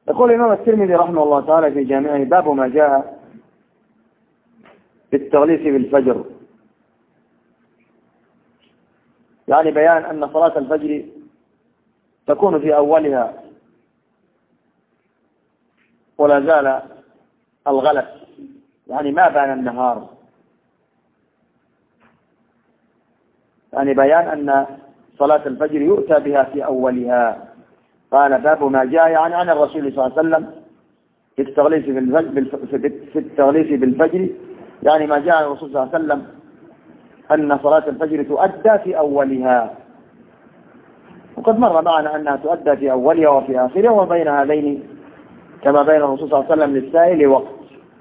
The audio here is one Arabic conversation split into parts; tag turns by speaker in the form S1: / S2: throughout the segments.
S1: يقول الإمام الترمذي رحمه الله تعالى في جامعه: باب ما جاء في التغليس بالفجر، يعني بيان أن صلاة الفجر تكون في أولها ولا زال الغلس، يعني ما بان النهار، يعني بيان أن صلاة الفجر يؤتى بها في أولها. قال: باب ما جاء يعني عن الرسول صلى الله عليه وسلم في التغليس بالفجر، يعني ما جاء عن الرسول صلى الله عليه وسلم أن صلاة الفجر تؤدى في أولها، وقد مر معنا أنها تؤدى في أولها وفي آخرها، وبين هذين كما بين الرسول صلى الله عليه وسلم للسائل وقت.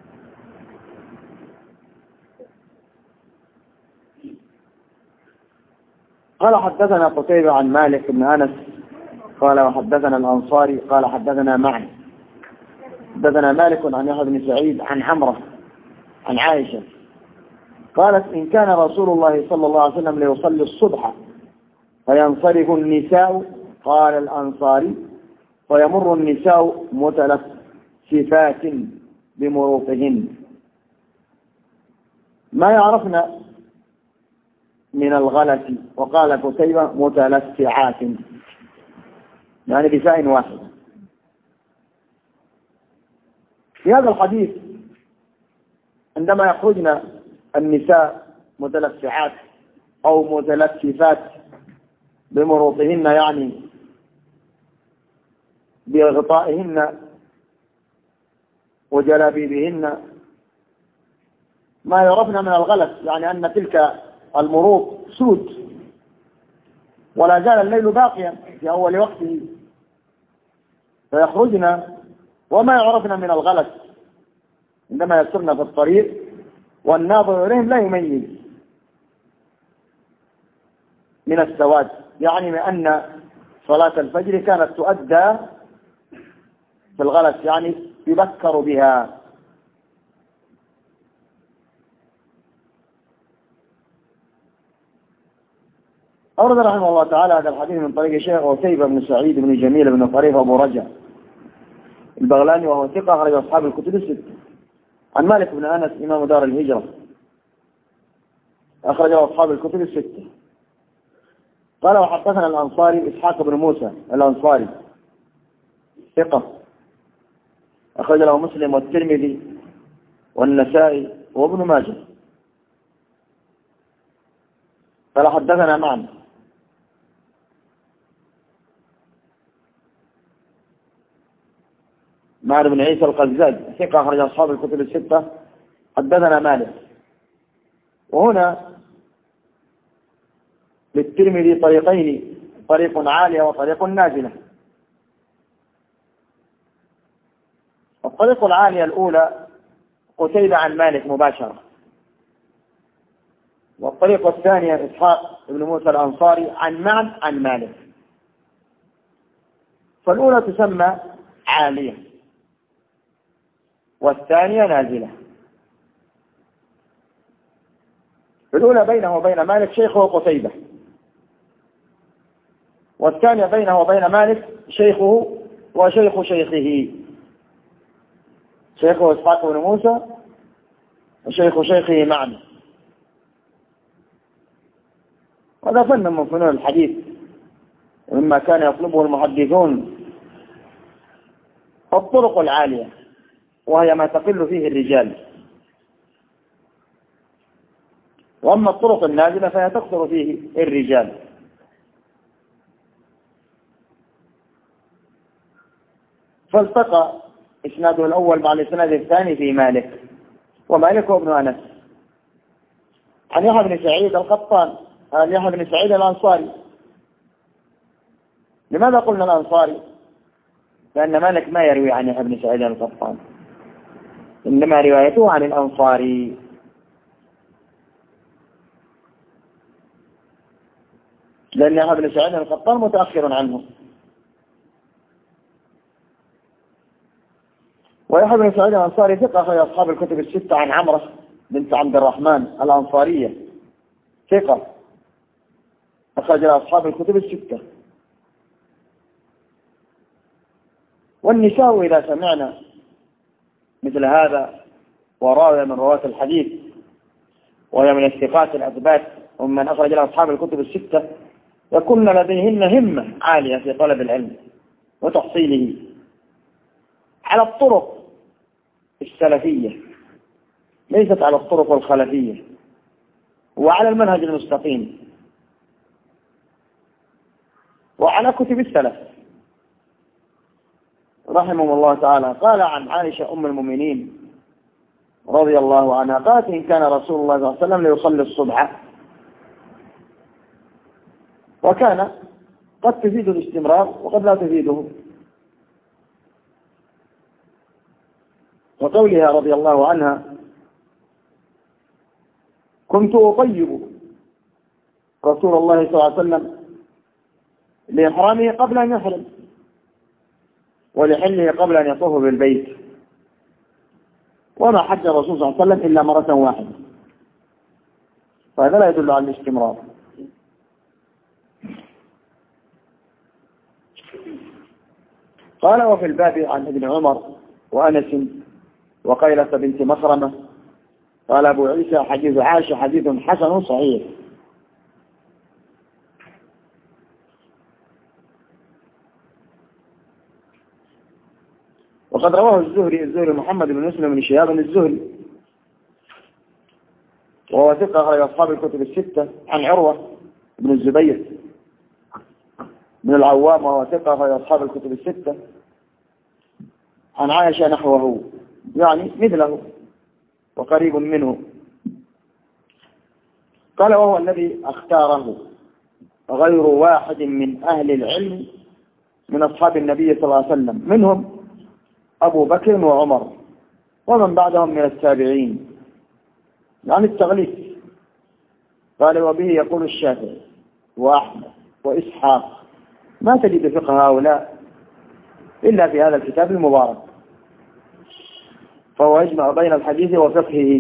S1: قال: حدثنا قتيبة عن مالك بن أنس قال: وحدثنا الأنصاري قال: حدثنا معن. حدثنا مالك عن يحيى بن سعيد عن عمرة عن عائشة قالت: إن كان رسول الله صلى الله عليه وسلم ليصلي الصبح فينصرف النساء، قال الأنصاري: فيمر النساء متلففات بمروطهن ما يعرفن من الغلس. وقال قتيبة: متلفعات، يعني بفاء واحد. في هذا الحديث عندما يخرجن النساء متلفعات أو متلففات بمروطهن، يعني بغطائهن وجلابيبهن، ما يعرفن من الغلس، يعني أن تلك المروط سود ولا زال الليل باقيا في أول وقته، فيخرجن وما يعرفن من الغلس عندما يسرن في الطريق، والناظر إليهم لا يميز من السواد، يعني بأن صلاة الفجر كانت تؤدى في الغلس، يعني يذكر بها. أورد رحمه الله تعالى هذا الحديث من طريق الشيخ قتيبة بن سعيد بن جميل بن طريف أبو رجع البغلاني، وهو ثقة أخرج أصحاب الكتب الستة. عن مالك بن أنس إمام دار الهجرة أخرج أصحاب الكتب الستة. قال: وحدثنا الأنصاري إسحاق بن موسى الأنصاري ثقة أخرج له مسلم والترمذي والنسائي وابن ماجه. قال: حدثنا معن بن عيسى القزاز ثقة أخرج أصحاب الكتب الستة. حدثنا مالك. وهنا للترمذي طريقين: طريق عالية وطريق نازلة. الطريق العالية الأولى قتيبة عن مالك مباشرة، والطريق الثانية إسحاق بن موسى الأنصاري عن معن عن مالك. فالأولى تسمى عالية والثانية نازلة. الأولى بينه وبين مالك شيخه قتيبة، والثانية بينه وبين مالك شيخه وشيخ شيخه، شيخه إسحاق بن موسى وشيخ شيخه معن. هذا فن من فنون الحديث، ومما كان يطلبه المحدثون الطرق العالية، وهي ما تقل فيه الرجال، وأما الطرق النازلة فهي تكثر فيه الرجال. فالتقى إسناده الأول مع الإسناد الثاني في مالك، ومالك هو ابن أنس عن يحيى بن سعيد القطان عن يحيى بن سعيد الأنصاري. لماذا قلنا الأنصاري؟ لأن مالك ما يروي عن يحيى بن سعيد القطان، إنما روايته عن الأنصاري. لأن يحيى بن سعيد القطان متأخر عنه. ويحيى بن سعيد الأنصاري ثقة أخرج أصحاب الكتب الستة عن عمرة بنت عبد الرحمن الأنصارية ثقة أخرج أصحاب الكتب الستة. والنساء إذا سمعنا مثل هذا وراوية من رواة الحديث وهي من الثقات الأثبات ومن أخرج لها أصحاب الكتب الستة يكون لديهن همة عالية في طلب العلم وتحصيله على الطرق السلفية ليست على الطرق الخلفية وعلى المنهج المستقيم وعلى كتب السلف رحمه الله تعالى. قال عن عائشة أم المؤمنين رضي الله عنها قالت إن كان رسول الله صلى الله عليه وسلم ليصلي الصبح وكان قد تفيد الاستمرار وقد لا تفيده. وقولها رضي الله عنها كنت أطيب رسول الله صلى الله عليه وسلم لإحرامه قبل أن يحرم ولحله قبل أن يطوف بالبيت وما حج الرسول صلى الله عليه وسلم إلا مرة واحدة فهذا لا يدل على الاستمرار. قال وفي الباب عن ابن عمر وأنس وقيلة بنت مخرمة قال أبو عيسى حديث عائشة حديث حسن صحيح. وقد رواه الزهري محمد بن مسلم بن شهاب الزهري وهو ثقة أخرج أصحاب الكتب الستة عن عروة بن الزبير بن العوام وهو ثقة أخرج أصحاب الكتب الستة عن عائشة نحوه يعني مثله وقريب منه. قال وهو الذي اختاره غير واحد من أهل العلم من أصحاب النبي صلى الله عليه وسلم منهم أبو بكر وعمر ومن بعدهم من التابعين يعني التغليث. قال وبه يقول الشافعي وأحمد وإسحاق ما تجد فقه هؤلاء إلا في هذا الكتاب المبارك فهو يجمع بين الحديث وفقهه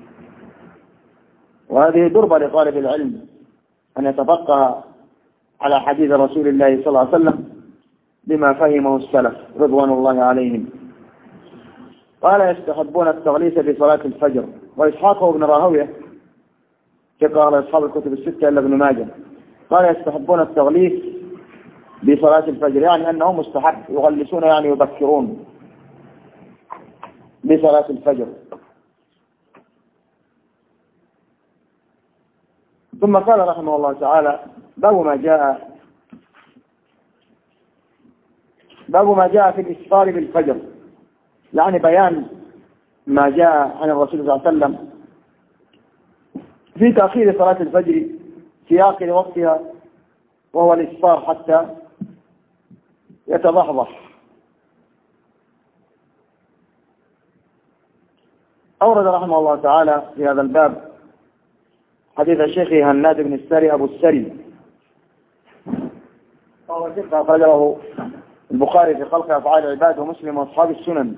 S1: وهذه دربة لطالب العلم أن يتفقه على حديث رسول الله صلى الله عليه وسلم بما فهمه السلف رضوان الله عليهم. قال يستحبون التغليس بصلاة الفجر. وإسحاق بن راهويه ثقة على أصحاب الكتب الستة إلا ابن ماجه قال يستحبون التغليس بصلاة الفجر يعني أنه مستحب يغلسون يعني يبكرون بصلاة الفجر. ثم قال رحمه الله تعالى باب ما جاء في الإسفار بالفجر يعني بيان ما جاء عن الرسول صلى الله عليه وسلم في تأخير صلاة الفجر في آخر وقتها وهو الإسفار حتى يتضحضح. أورد رحمه الله تعالى في هذا الباب حديث الشيخ هناد بن السري أبو السري وهو ثقة أخرجه البخاري في خلق أفعال العباد ومسلم وأصحاب السنن.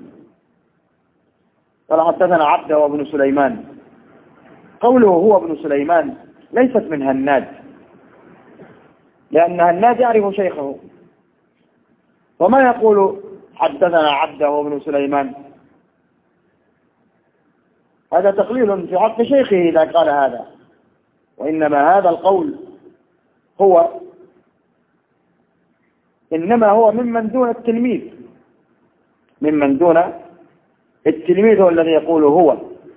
S1: قال حدثنا عبده وابن سليمان. قوله هو ابن سليمان ليست من هناد لأن هناد يعرف شيخه وما يقول حدثنا عبده وابن سليمان هذا تقليل في حق شيخه إذا قال هذا وإنما هذا القول إنما هو ممن دون التلميذ هو الذي يقول هو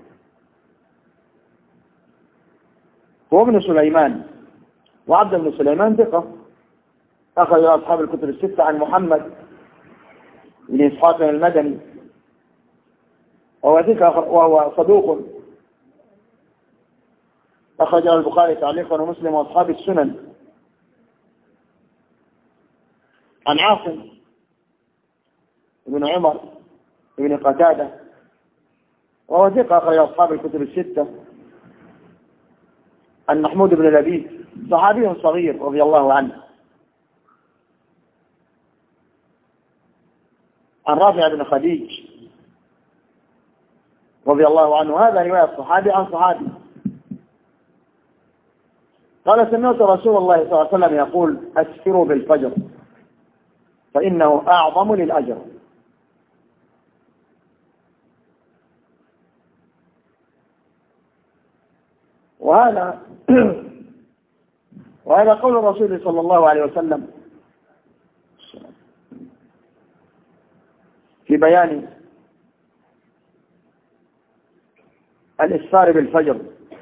S1: ابن سليمان. وعبد بن سليمان ثقة أخرج أصحاب الكتب الستة عن محمد بن إسحاق المدني وهو صدوق أخرج البخاري تعليقا ومسلم وأصحاب السنن عن عاصم بن عمر بن قتادة وهو ثقة أخرج أصحاب الكتب الستة عن محمود بن لبيد صحابي صغير رضي الله عنه عن رافع بن خديج رضي الله عنه هذا رواية صحابي عن صحابي. قال سمعت رسول الله صلى الله عليه وسلم يقول أسفروا بالفجر فإنه أعظم للأجر وهذا وهذا قول الرسول صلى الله عليه وسلم في بيان الإسفار بالفجر،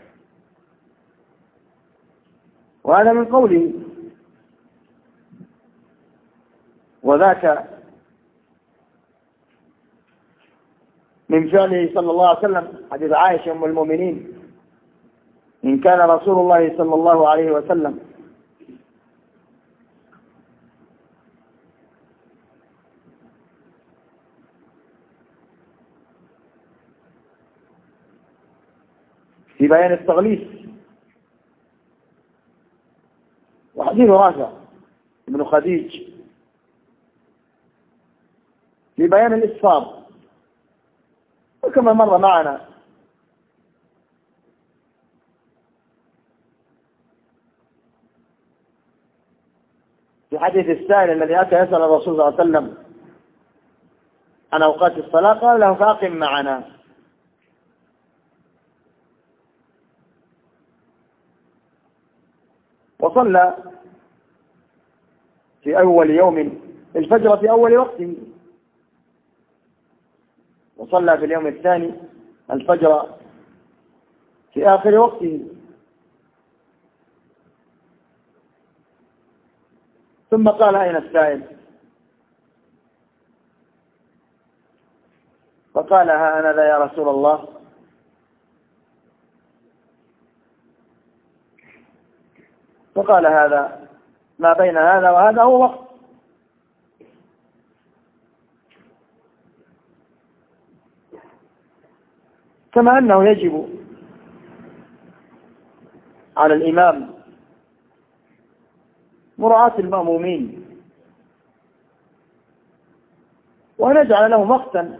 S1: وهذا من قوله، وذاك من فعله صلى الله عليه وسلم. حديث عائشة أم المؤمنين: إن كان رسول الله صلى الله عليه وسلم في بيان التغليس، وحديث رافع بن خديج في بيان الإسفار، وكما مر معنا في حديث السائل الذي أتى يسأل الرسول صلى الله عليه وسلم عن أوقات الصلاة، قال له: فأقم معنا. وصلى في أول يوم الفجر في أول وقته، وصلى في اليوم الثاني الفجر في آخر وقته، ثم قال: أين السائل؟ فقال: ها أنا ذا يا رسول الله. فقال: هذا ما بين هذا وهذا هو وقت. كما أنه يجب على الإمام مراعاة المأمومين، ونجعل لهم وقتا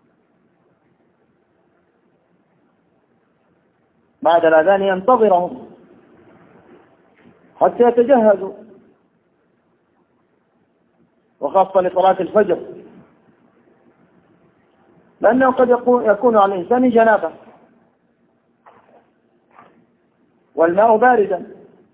S1: بعد الأذان ينتظرهم حتى يتجهزوا، وخاصة لصلاة الفجر، لأنه قد يكون على الإنسان جنابة والماء باردا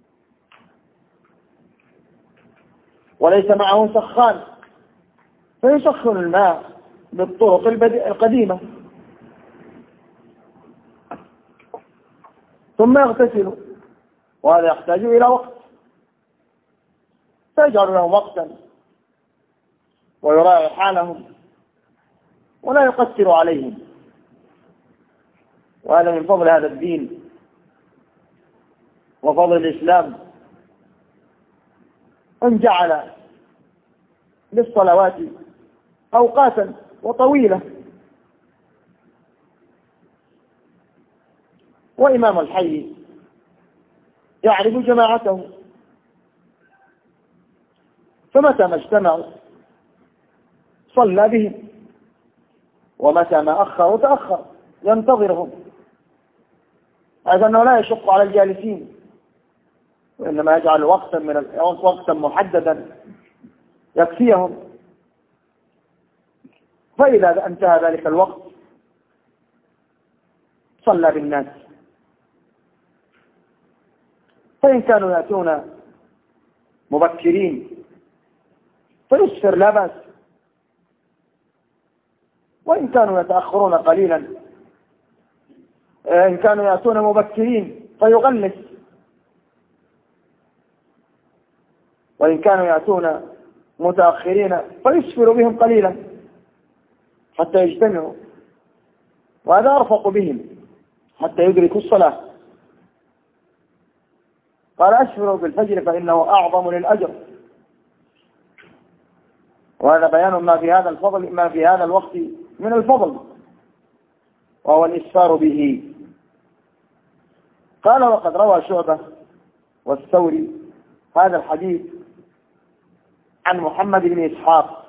S1: وليس معه سخان، فيسخن الماء بالطرق القديمة ثم يغتسل، وهذا يحتاج إلى وقت، فيجعل لهم وقتا ويراعي حالهم ولا يقصر عليهم. وهذا من فضل هذا الدين وفضل الإسلام، أن جعل للصلوات أوقاتا وطويلة. وإمام الحي يعرف جماعته، فمتى ما اجتمعوا صلى بهم، ومتى ما أخروا تأخر ينتظرهم، هذا أنه لا يشق على الجالسين، وإنما يجعل وقتا محددا يكفيهم. فإذا انتهى ذلك الوقت صلى بالناس، فإن كانوا يأتون مبكرين فيسفر لا بأس، وإن كانوا يتأخرون قليلا، إن كانوا يأتون مبكرين فيغلس، وإن كانوا يأتون متأخرين فيسفر بهم قليلا حتى يجتمعوا، وهذا أرفق بهم حتى يدركوا الصلاة. قال: أسفروا بالفجر فإنه أعظم للأجر. وهذا بيان ما في هذا الفضل، ما في هذا الوقت من الفضل، وهو الإسفار به. قال: وقد روى شعبة والثوري هذا الحديث عن محمد بن إسحاق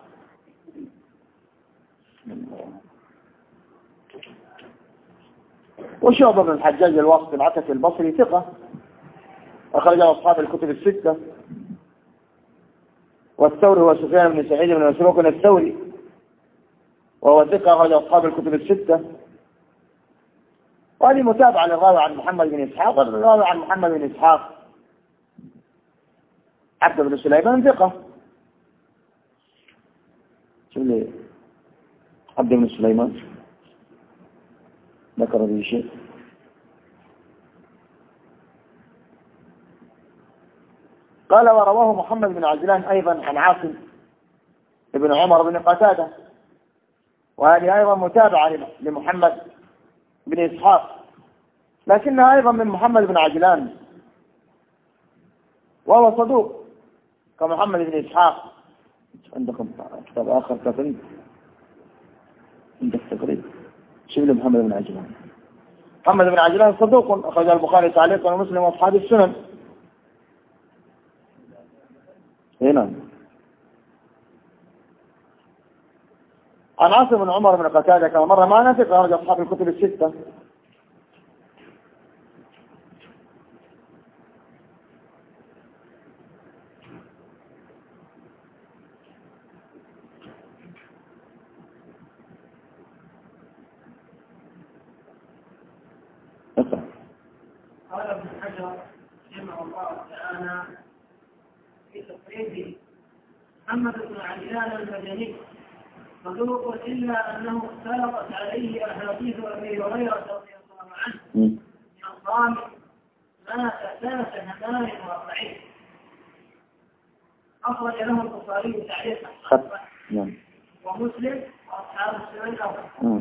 S1: وشعبة بن الحجاج الواسطي العتكي البصري ثقة، أخرجه أصحاب الكتب الستة. والثوري هو سفيان بن سعيد بن مسروق الثوري، وهو ثقة، أخرجه أصحاب الكتب الستة. وهذه متابعة للراوي عن محمد بن إسحاق. الراوي عن محمد بن إسحاق عبد بن سليمان ثقة. شو اللي عبد بن سليمان ذكر به شيء؟ قال ورواه محمد بن عجلان أيضا عن عاصم بن عمر بن قتادة، وهذه أيضا متابعة لمحمد بن إسحاق، لكنها أيضا من محمد بن عجلان وهو صدوق كمحمد بن إسحاق. عندكم كتاب آخر تقريب؟ عندك تقريب شو اللي محمد بن عجلان؟ محمد بن عجلان صدوق أخرج البخاري تعليقا ومسلم وأصحاب السنن. هنا عن عاصم بن عمر بن قتادة كما مر معنا في خارج أصحاب الكتب الستة.
S2: قال ابن حجر رحمه الله تعالى في تقريبه محمد بن عجلان المدني صدوق إلا أنه اختلطت عليه أحاديث أبي هريرة رضي الله عنه من الضامن ما أساس همام وضعيف. أخرج له البخاري تعليقا ومسلم وأصحاب السنن الأول.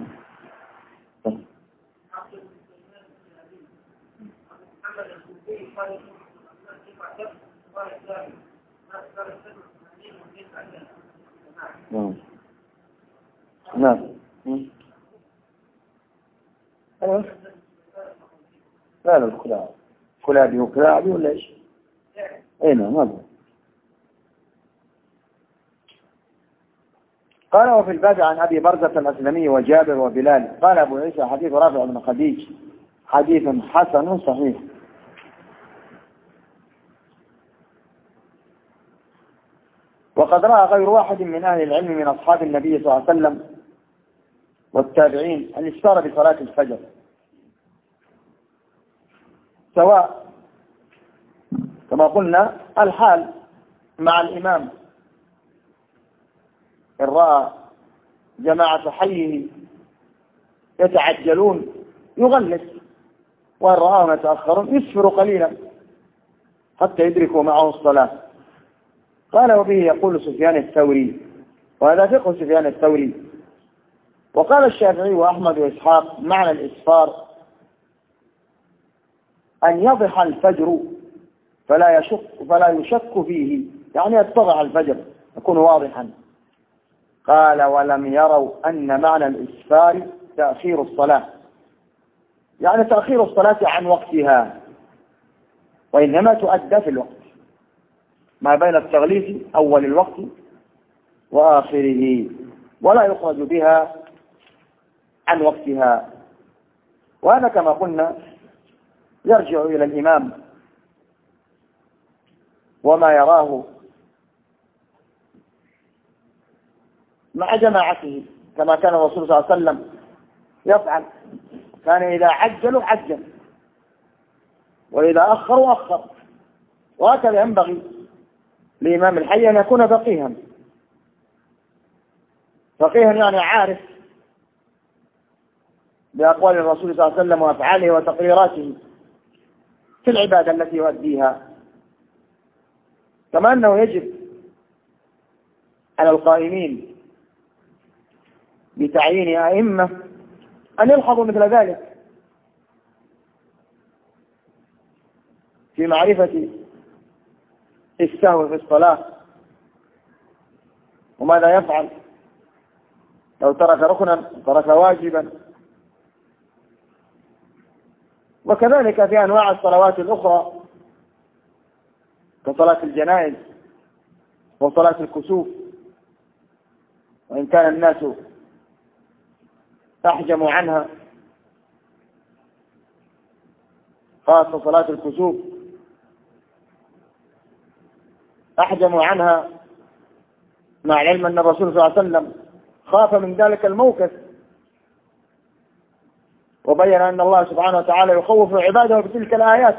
S1: نعم. لا الكلابي كلابي وكلابي ولا ايش؟ اي نعم هذا. قال وفي الباب عن ابي برزة الاسلمي وجابر وبلال. قال ابو عيسى حديث رافع بن خديج حديث حسن صحيح. وقد رأى غير واحد من أهل العلم من أصحاب النبي صلى الله عليه وسلم والتابعين الإسفار بصلاة الفجر، سواء كما قلنا الحال مع الإمام إن رأى جماعة حيه يتعجلون يغلس، وإن رآهم يتأخرون يسفر قليلا حتى يدركوا معه الصلاة. قال وبه يقول سفيان الثوري، وهذا فقه سفيان الثوري. وقال الشافعي وأحمد وإسحاق معنى الإسفار أن يضح الفجر فلا يشك فيه، يعني يتضح الفجر يكون واضحا. قال ولم يروا أن معنى الإسفار تأخير الصلاة، يعني تأخير الصلاة عن وقتها، وإنما تؤدى في الوقت ما بين التغليف أول الوقت وآخره، ولا يخرج بها عن وقتها. وهذا كما قلنا يرجع إلى الإمام وما يراه مع جماعته، كما كان الرسول صلى الله عليه وسلم يفعل، كان إذا عجلوا عجل وإذا أخروا أخر. وهكذا ينبغي لإمام الحي أن يكون فقيها، فقيها يعني عارف بأقوال الرسول صلى الله عليه وسلم وأفعاله وتقريراته في العبادة التي يؤديها. كما أنه يجب على القائمين بتعيين أئمة أن يلحظوا مثل ذلك في معرفة السهو في الصلاة وماذا يفعل لو ترك ركنا ترك واجبا. وكذلك في أنواع الصلوات الأخرى كصلاة الجنائز وصلاة الكسوف، وإن كان الناس تحجم عنها، خاصة صلاة الكسوف أحجموا عنها، مع العلم أن الرسول صلى الله عليه وسلم خاف من ذلك الموقف وبين أن الله سبحانه وتعالى يخوف عباده بتلك الآيات،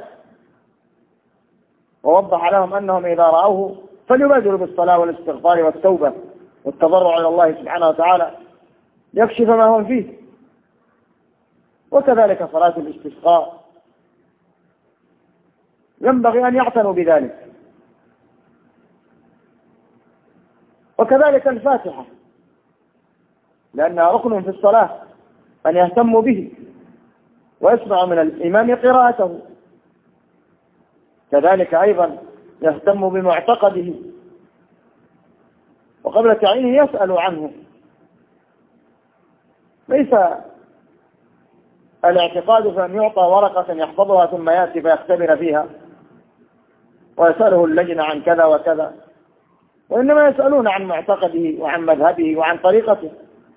S1: ووضح لهم أنهم إذا رأوه فليبادروا بالصلاة والاستغفار والتوبة والتضرع إلى الله سبحانه وتعالى يكشف ما هم فيه. وكذلك صلاة الاستسقاء ينبغي أن يعتنوا بذلك، وكذلك الفاتحة لأنها ركن في الصلاة أن يهتموا به ويسمع من الإمام قراءته، كذلك أيضا يهتم بمعتقده وقبل تعيينه يسأل عنه. ليس الاعتقاد فأن يعطى ورقة يحفظها ثم يأتي فيختبر فيها ويسأله اللجنة عن كذا وكذا، وإنما يسألون عن معتقده وعن مذهبه وعن طريقته،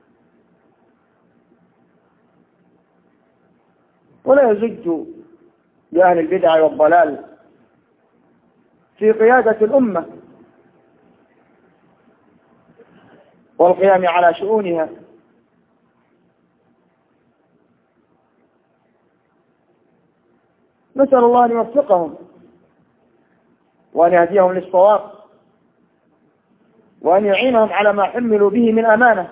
S1: ولا يزج بأهل البدع والضلال في قيادة الأمة والقيام على شؤونها. نسأل الله أن يوفقهم وأن يهديهم للصواب وأن يعينهم على ما حملوا به من أمانة،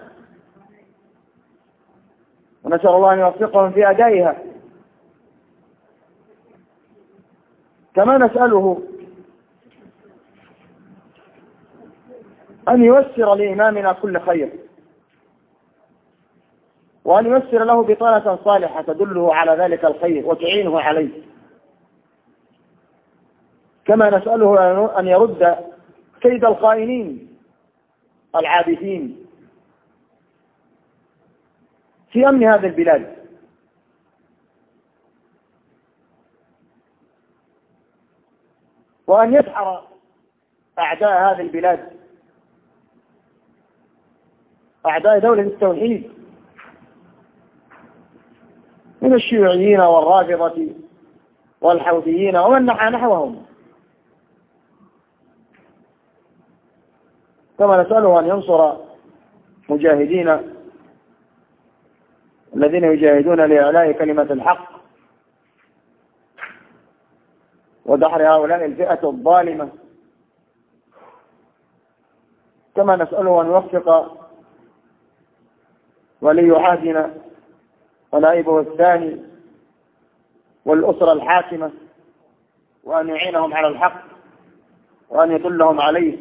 S1: ونسأل الله أن يوفقهم في أدائها. كما نسأله أن ييسر لإمامنا كل خير، وأن ييسر له بطانة صالحة تدله على ذلك الخير وتعينه عليه. كما نسأله أن يرد كيد الخائنين العابثين في أمن هذه البلاد، وأن يسحر أعداء هذه البلاد، أعداء دولة التوحيد من الشيوعيين والرافضة والحوثيين ومن نحى نحوهم. كما نسأله أن ينصر مجاهدين الذين يجاهدون لإعلاء كلمة الحق ودحر هؤلاء الفئة الظالمة. كما نسأله أن يوفق ولي عهدنا ونائبه الثاني والأسرة الحاكمة، وأن يعينهم على الحق وأن يدلهم عليه،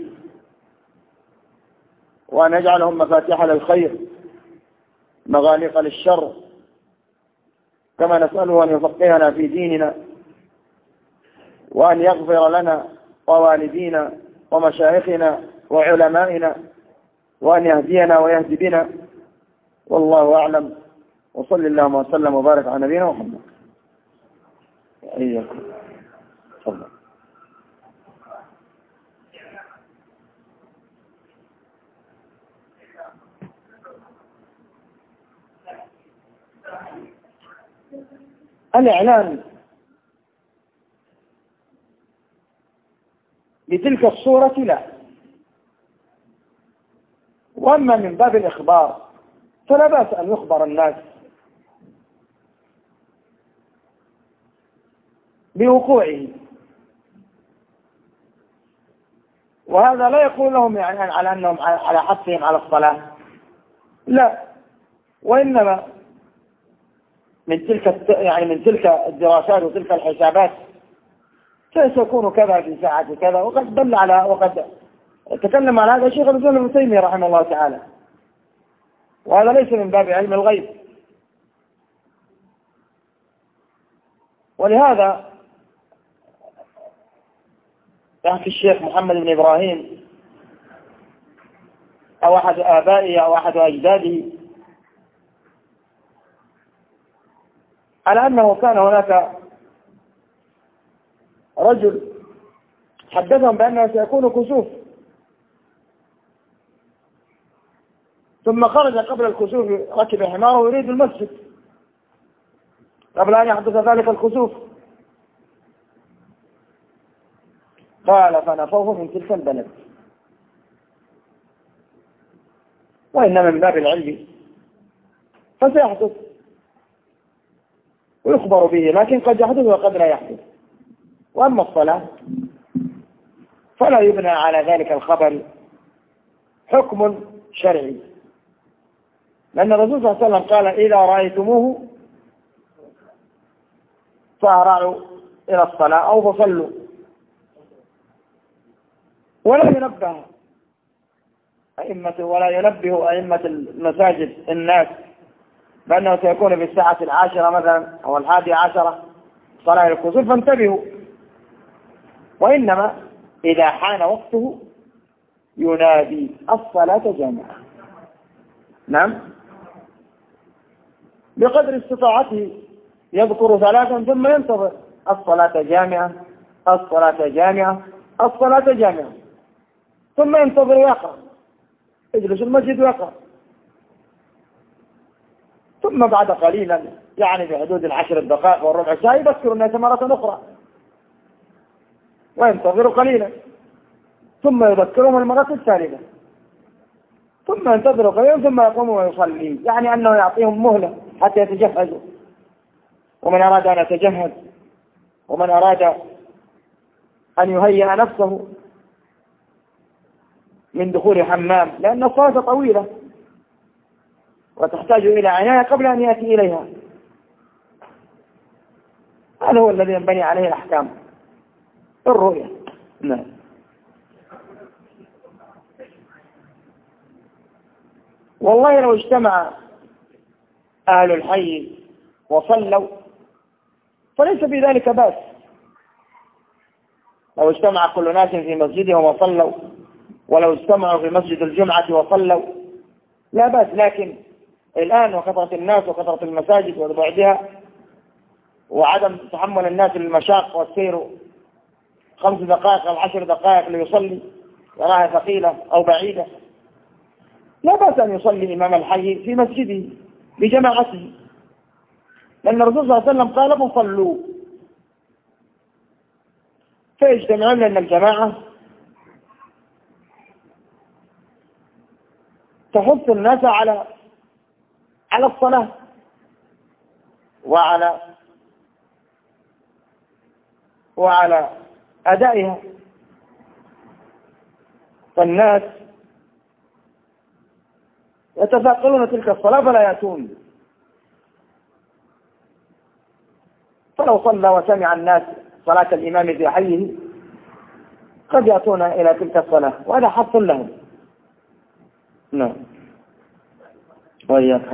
S1: وأن يجعلهم مفاتيح للخير مغاليق للشر. كما نسأله أن يفقهنا في ديننا وأن يغفر لنا ووالدينا ومشايخنا وعلمائنا وأن يهدينا ويهدي بنا، والله أعلم. وصل اللهم وسلم وبارك على نبينا محمد. إياكم. تفضل. الإعلان بتلك الصورة لا، وأما من باب الإخبار فلا بأس أن يخبر الناس بوقوعه، وهذا لا يقول لهم يعني على أنهم على حثهم على الصلاة، لا، وإنما من تلك الدراسات وتلك الحسابات سيكون كذا في ساعة كذا. وقد تكلم على هذا الشيخ الإسلام ابن تيمية رحمه الله تعالى، وهذا ليس من باب علم الغيب. ولهذا يحكي الشيخ محمد بن إبراهيم أو أحد آبائه أو أحد أجداده على أنه كان هناك رجل حدثهم بأنه سيكون كسوف، ثم خرج قبل الكسوف ركب حماره يريد المسجد قبل أن يحدث ذلك الكسوف، قال فنفوه من تلك البلد. وإنما من باب العلم فسيحدث، ويخبر به، لكن قد يحدث وقد لا يحدث. وأما الصلاة فلا يبنى على ذلك الخبر حكم شرعي، لأن الرسول صلى الله عليه وسلم قال إذا رأيتموه فأرعوا إلى الصلاة أو فصلوا، ولا ينبه أئمة المساجد الناس بأنه سيكون في الساعة 10 مثلا أو 11 صلاة الكسوف فانتبهوا، وإنما إذا حان وقته ينادي الصلاة جامعة. نعم، بقدر استطاعته يذكر 3 ثم ينتظر الصلاة جامعة الصلاة جامعة الصلاة جامعة، ثم ينتظر ويقرأ، يجلس المسجد ويقرأ، ثم بعد قليلا يعني بحدود 10 دقائق والربع ساعة يذكر الناس مرة أخرى وينتظر قليلا، ثم يذكرهم المرة الثالثة، ثم ينتظر قليلا ثم يقوم ويصلي، يعني أنه يعطيهم مهلة حتى يتجهزوا. ومن أراد أن يتجهز ومن أراد أن يهيئ نفسه من دخول حمام، لأن الصلاة طويلة وتحتاج إلى عناية قبل أن يأتي إليها. هذا هو الذي ينبني عليه الأحكام الرؤية. نعم. والله لو اجتمع أهل الحي وصلوا فليس في ذلك بأس، لو اجتمع كل ناس في مسجدهم وصلوا، ولو اجتمعوا في مسجد الجمعة وصلوا لا بأس، لكن الآن وكثرة الناس وكثرة المساجد وبعدها وعدم تحمل الناس للمشاق والسير 5 دقائق أو 10 دقائق ليصلي يراها ثقيلة أو بعيدة، لا بأس أن يصلي إمام الحي في مسجده بجماعته، لأن الرسول صلى الله عليه وسلم قال فصلوا، فيجتمعون، لأن الجماعة تحث الناس على الصلاة وعلى أدائها، فالناس يتثاقلون تلك الصلاة فلا يأتون، فلو صلى وسمع الناس صلاة الإمام في حيه قد يأتون إلى تلك الصلاة، وهذا حظ لهم. نعم. وإياك.